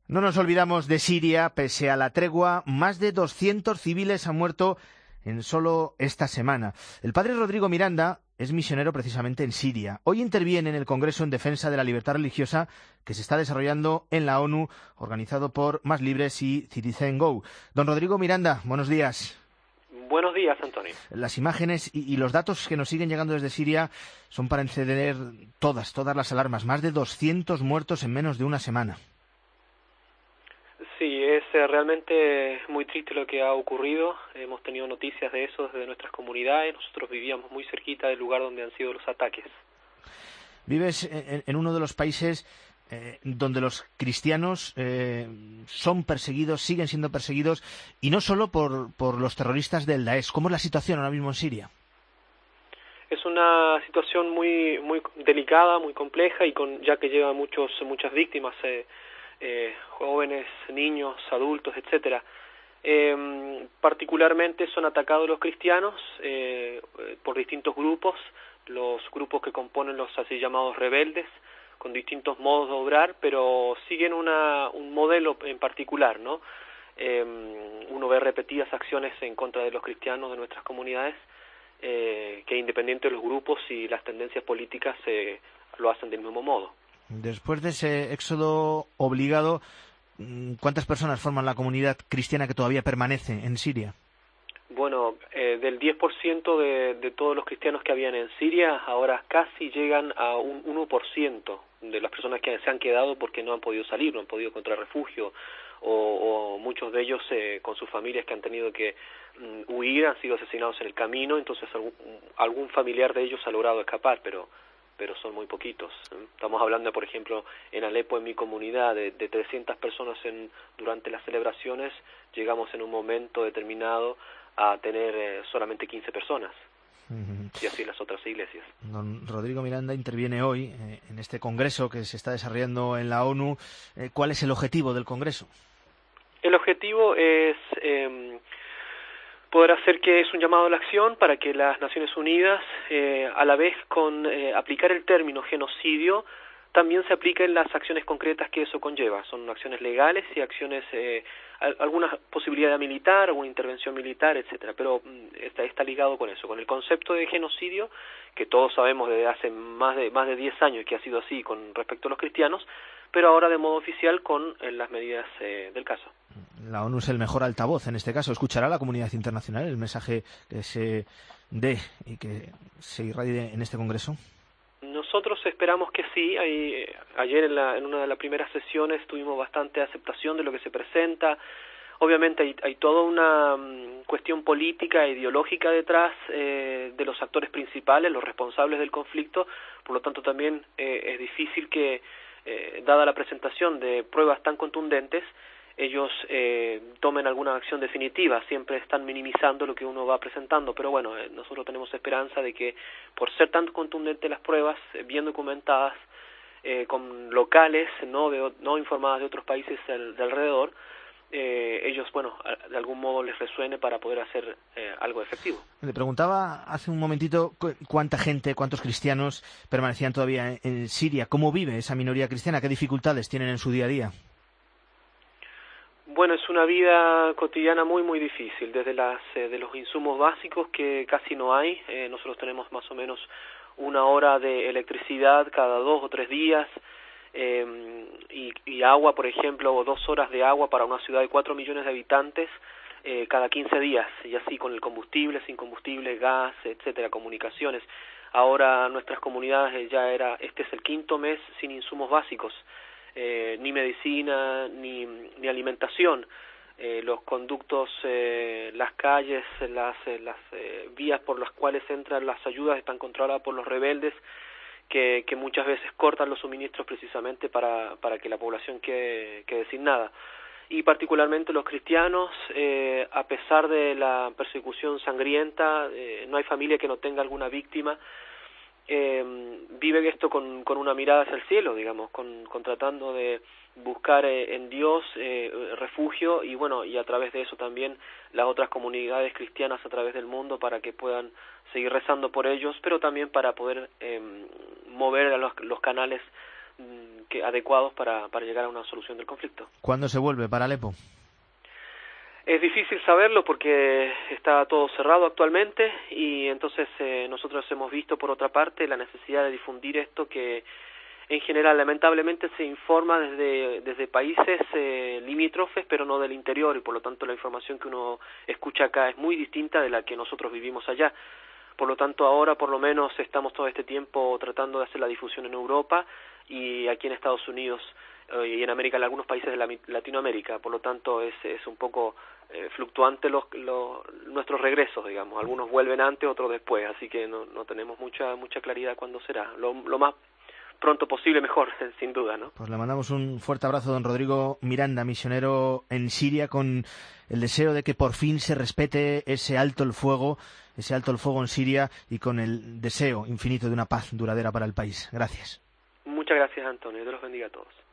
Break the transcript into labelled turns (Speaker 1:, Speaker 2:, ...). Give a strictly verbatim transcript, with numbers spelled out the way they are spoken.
Speaker 1: No nos olvidamos de Siria. Pese a la tregua, más de doscientos civiles han muerto en solo esta semana. El padre Rodrigo Miranda es misionero precisamente en Siria. Hoy interviene en el Congreso en Defensa de la Libertad Religiosa que se está desarrollando en la ONU, organizado por Más Libres y Citizen Go. Don Rodrigo Miranda, buenos días.
Speaker 2: Buenos días, Antonio.
Speaker 1: Las imágenes y, y los datos que nos siguen llegando desde Siria son para encender todas, todas las alarmas. Más de doscientos muertos en menos de una semana.
Speaker 2: Sí, es eh, realmente muy triste lo que ha ocurrido. Hemos tenido noticias de eso desde nuestras comunidades. Nosotros vivíamos muy cerquita del lugar donde han sido los ataques.
Speaker 1: Vives en, en uno de los países eh, donde los cristianos eh, son perseguidos, siguen siendo perseguidos, y no solo por, por los terroristas del Daesh. ¿Cómo es la situación ahora mismo en Siria?
Speaker 2: Es una situación muy muy delicada, muy compleja, y con ya que lleva muchos muchas víctimas, eh, eh, jóvenes, niños, adultos, etcétera. Eh, particularmente son atacados los cristianos eh, por distintos grupos, los grupos que componen los así llamados rebeldes, con distintos modos de obrar, pero siguen una, un modelo en particular, ¿no? Eh, uno ve repetidas acciones en contra de los cristianos de nuestras comunidades, eh, que independiente de los grupos y las tendencias políticas eh, lo hacen del mismo modo.
Speaker 1: Después de ese éxodo obligado, ¿cuántas personas forman la comunidad cristiana que todavía permanece en Siria?
Speaker 2: Bueno, eh, del diez por ciento de, de todos los cristianos que habían en Siria, ahora casi llegan a un uno por ciento de las personas que se han quedado porque no han podido salir, no han podido encontrar refugio, o, o muchos de ellos eh, con sus familias que han tenido que mm, huir, han sido asesinados en el camino, entonces algún, algún familiar de ellos ha logrado escapar, pero pero son muy poquitos. Estamos hablando, por ejemplo, en Alepo, en mi comunidad, de, de trescientas personas en, durante las celebraciones, llegamos en un momento determinado a tener eh, solamente quince personas, uh-huh. Y así las otras iglesias.
Speaker 1: Don Rodrigo Miranda interviene hoy eh, en este congreso que se está desarrollando en la ONU. Eh, ¿Cuál es el objetivo del congreso?
Speaker 2: El objetivo es eh, poder hacer que es un llamado a la acción para que las Naciones Unidas, eh, a la vez con eh, aplicar el término genocidio, también se apliquen las acciones concretas que eso conlleva. Son acciones legales y acciones, eh, alguna posibilidad militar, alguna intervención militar, etcétera. Pero está, está ligado con eso, con el concepto de genocidio, que todos sabemos desde hace más de más de diez años que ha sido así con respecto a los cristianos, pero ahora de modo oficial con eh, las medidas eh, del caso.
Speaker 1: La ONU es el mejor altavoz en este caso. ¿Escuchará la comunidad internacional el mensaje que se dé y que se irradie en este congreso?
Speaker 2: Nosotros esperamos que sí. Hay, ayer en, la, en una de las primeras sesiones tuvimos bastante aceptación de lo que se presenta. Obviamente hay, hay toda una um, cuestión política e ideológica detrás eh, de los actores principales, los responsables del conflicto. Por lo tanto, también eh, es difícil que, eh, dada la presentación de pruebas tan contundentes, ellos eh, tomen alguna acción definitiva. Siempre están minimizando lo que uno va presentando, pero bueno, eh, nosotros tenemos esperanza de que por ser tan contundentes las pruebas, eh, bien documentadas, eh, con locales no de, no informadas de otros países del, de alrededor, eh, ellos, bueno, a, de algún modo les resuene para poder hacer eh, algo efectivo.
Speaker 1: Le preguntaba hace un momentito cuánta gente, cuántos cristianos permanecían todavía en, en Siria. ¿Cómo vive esa minoría cristiana? ¿Qué dificultades tienen en su día a día?
Speaker 2: Bueno, es una vida cotidiana muy, muy difícil, desde las eh, de los insumos básicos que casi no hay. Eh, nosotros tenemos más o menos una hora de electricidad cada dos o tres días, eh, y, y agua, por ejemplo, o dos horas de agua para una ciudad de cuatro millones de habitantes eh, cada quince días, y así con el combustible, sin combustible, gas, etcétera, comunicaciones. Ahora nuestras comunidades ya era, este es el quinto mes sin insumos básicos. Eh, ni medicina, ni, ni alimentación. Eh, los conductos, eh, las calles, las, eh, las eh, vías por las cuales entran las ayudas están controladas por los rebeldes, que, que muchas veces cortan los suministros precisamente para, para que la población quede, quede sin nada. Y particularmente los cristianos, eh, a pesar de la persecución sangrienta, eh, no hay familia que no tenga alguna víctima. Eh, viven esto con, con una mirada hacia el cielo, digamos, con, con tratando de buscar eh, en Dios eh, refugio, y bueno, y a través de eso también las otras comunidades cristianas a través del mundo, para que puedan seguir rezando por ellos, pero también para poder eh, mover a los, los canales que adecuados para, para llegar a una solución del conflicto.
Speaker 1: ¿Cuándo se vuelve para Alepo?
Speaker 2: Es difícil saberlo porque está todo cerrado actualmente y entonces eh, nosotros hemos visto por otra parte la necesidad de difundir esto que en general lamentablemente se informa desde, desde países eh, limítrofes pero no del interior y por lo tanto la información que uno escucha acá es muy distinta de la que nosotros vivimos allá. Por lo tanto ahora por lo menos estamos todo este tiempo tratando de hacer la difusión en Europa y aquí en Estados Unidos y en América, en algunos países de la, Latinoamérica, por lo tanto es, es un poco eh, fluctuante los, los, nuestros regresos, digamos, algunos vuelven antes, otros después, así que no, no tenemos mucha mucha claridad cuándo será, lo, lo más pronto posible mejor, sin duda, ¿no?
Speaker 1: Pues le mandamos un fuerte abrazo a don Rodrigo Miranda, misionero en Siria, con el deseo de que por fin se respete ese alto el fuego, ese alto el fuego en Siria y con el deseo infinito de una paz duradera para el país. Gracias.
Speaker 2: Muchas gracias, Antonio, Dios los bendiga a todos.